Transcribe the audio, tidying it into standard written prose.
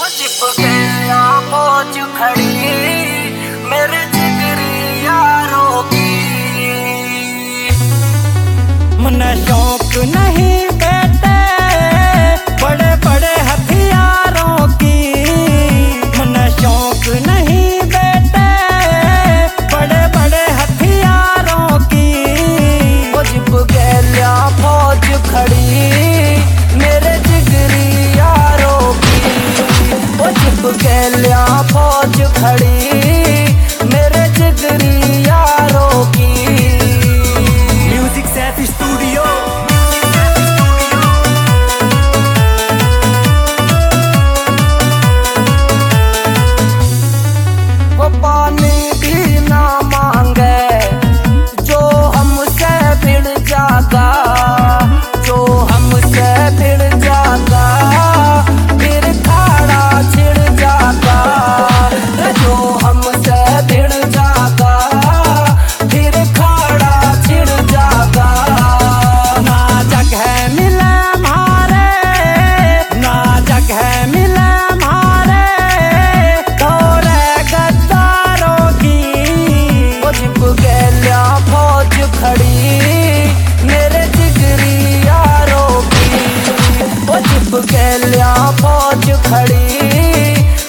चिपके पहुंच खड़ी मेरे जिगरी यारों की। मन शौक नहीं बेटे बड़े बड़े हथियारों की। मन शौक नहीं बेटे बड़े बड़े हथियारों की। वो चिपके फौज खड़ी मेरे जिगरी यारों की। वो चिपके फौज खड़ी मेरे जिगरी यारों की। Music Saif studio. वो पानी भी ना मांगे जो हमसे भिड़ जाता। जो हमसे भिड़ जाता फिर खाड़ा छिड़ जाता। जो हमसे भिड़ जाता फिर खाड़ा छिड़ जाता। ना जगह मिले मारे ना जगह मिले मारे तोरे गद्दारों की। वो चिपके फौज खड़ी मेरे जिगरी यारों की। वो चिपके फौज खड़ी